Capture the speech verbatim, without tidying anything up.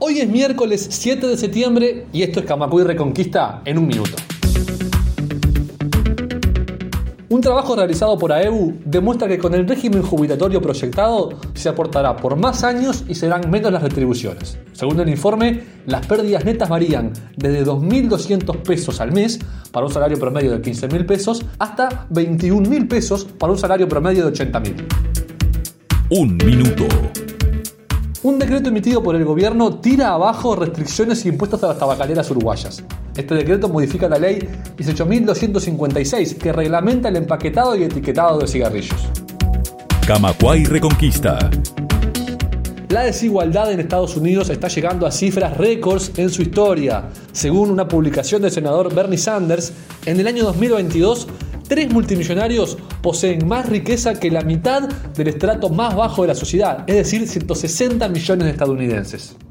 Hoy es miércoles siete de septiembre y esto es Camacuay Reconquista en un minuto. Un trabajo realizado por A E U demuestra que con el régimen jubilatorio proyectado se aportará por más años y serán menos las retribuciones. Según el informe, las pérdidas netas varían desde dos mil doscientos pesos al mes para un salario promedio de quince mil pesos hasta veintiún mil pesos para un salario promedio de ochenta mil. Un minuto. Un decreto emitido por el gobierno tira abajo restricciones y impuestos a las tabacaleras uruguayas. Este decreto modifica la ley dieciocho mil doscientos cincuenta y seis que reglamenta el empaquetado y etiquetado de cigarrillos. Camacuay Reconquista. La desigualdad en Estados Unidos está llegando a cifras récords en su historia. Según una publicación del senador Bernie Sanders, en el año dos mil veintidós, tres multimillonarios poseen más riqueza que la mitad del estrato más bajo de la sociedad, es decir, ciento sesenta millones de estadounidenses.